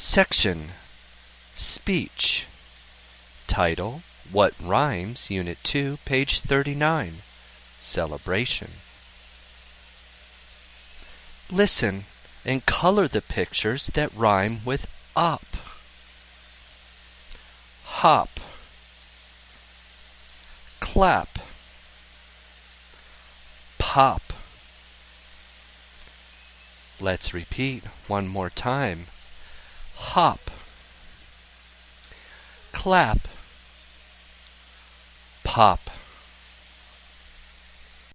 Section Speech. Title What Rhymes, Unit 2, page 39. Celebration. Listen and color the pictures that rhyme with up. Hop. Clap. Pop. Let's repeat one more time. Hop. Clap. Pop.